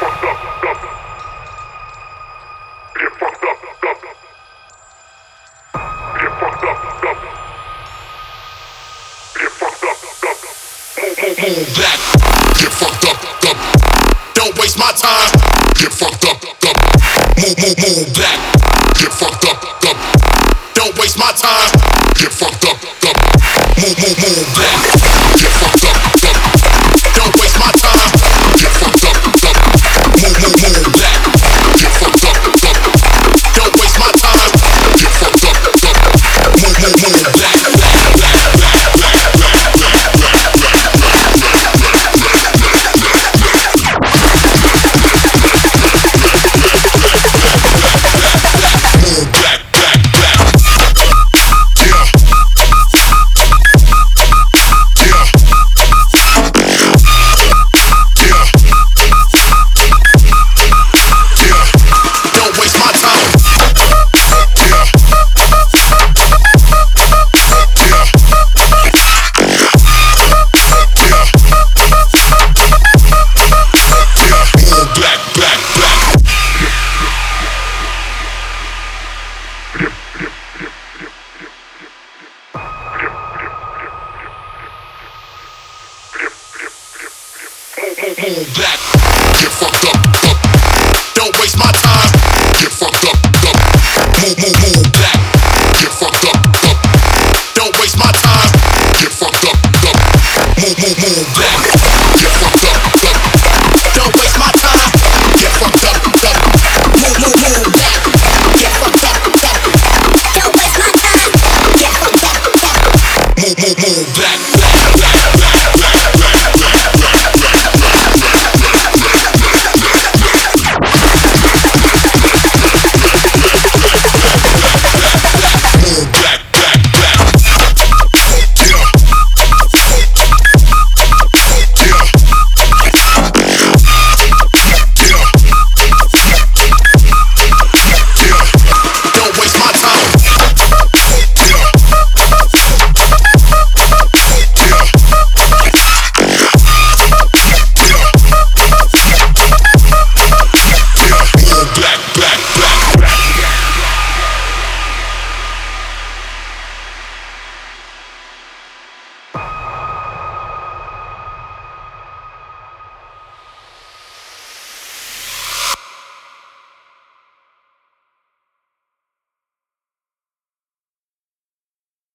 Black, get fucked up, up. Don't waste my time. Get fucked up, up. Move, black. Get fucked up, up. Don't waste my time. Get fucked up, up. Move, black. Get fucked up, up. Don't waste my time. Get fucked up, up. Move, black. Get fucked up, up. Don't waste my time. Get fucked up, up. Move, black, black, black, black, black, black, black, black. Black, get fucked up.